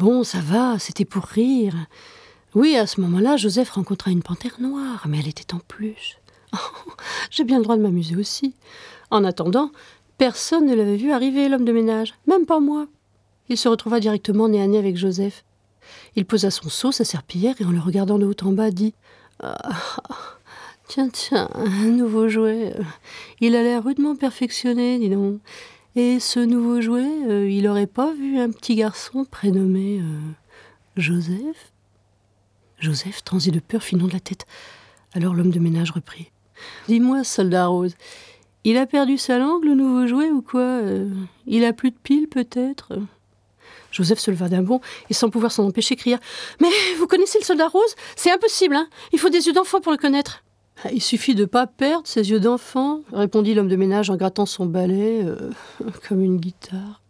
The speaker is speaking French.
Bon, ça va, c'était pour rire. Oui, à ce moment-là, Joseph rencontra une panthère noire, mais elle était en plus. J'ai bien le droit de m'amuser aussi. En attendant, personne ne l'avait vu arriver, l'homme de ménage, même pas moi. Il se retrouva directement nez à nez avec Joseph. Il posa son seau, sa serpillière, et en le regardant de haut en bas, dit « Ah, tiens, un nouveau jouet. Il a l'air rudement perfectionné, dis donc. Et ce nouveau jouet, il n'aurait pas vu un petit garçon prénommé Joseph ?» Joseph, transi de peur, fit non de la tête. Alors l'homme de ménage reprit. « Dis-moi, soldat Rose, il a perdu sa langue, le nouveau jouet, ou quoi? Il a plus de piles, peut-être ?» Joseph se leva d'un bond et, sans pouvoir s'en empêcher, cria « Mais vous connaissez le soldat Rose? C'est impossible, hein. Il faut des yeux d'enfant pour le connaître. » « Il suffit de pas perdre ses yeux d'enfant, » répondit l'homme de ménage en grattant son balai comme une guitare.